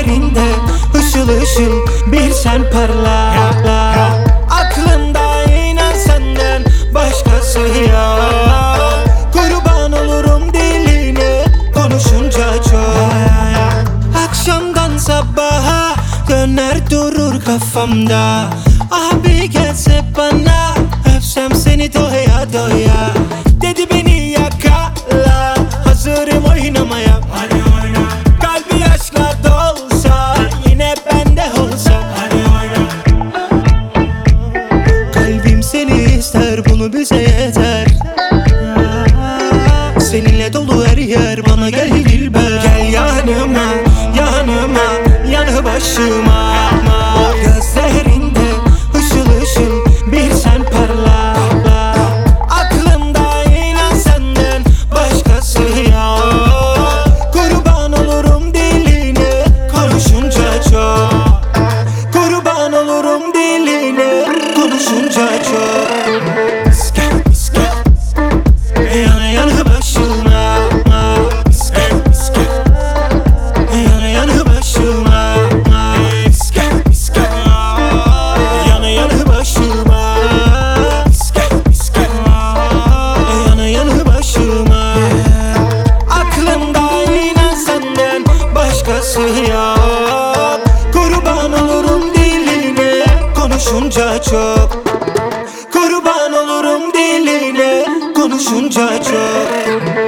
Gözlerinde ışıl ışıl bir sen parla. Aklımda inan senden başkası yok. Kurban olurum diline konuşunca çok. Akşamdan sabaha döner durur kafamda. Abi gelse bana öpsem seni doya doya. Dedi beni yakala, hazırım oynamaya. Hadi oyna. Kalbi yaşla dolsa yine bende olsa. Hadi oyna. Kalbim seni ister, bunu bize yeter. Seninle dolu her yer, bana gel dilber. Gel yanıma, yanıma, yanı başıma. Gözlerinde ışıl ışıl bir sen parla. Aklımda inan senden başkası yok. Kurban olurum diline konuşunca çok. Kurban olurum diline konuşunca çok. Misket, misket, yanı yanı başıma. Misket, misket, yanı yanı başıma. Misket, misket, yanı yanı başıma. Misket, misket, yanı yanı başıma. Aklımda inan senden başkası yok. Kurban olurum diline konuşunca çok. Kurban olurum diline konuşunca çok.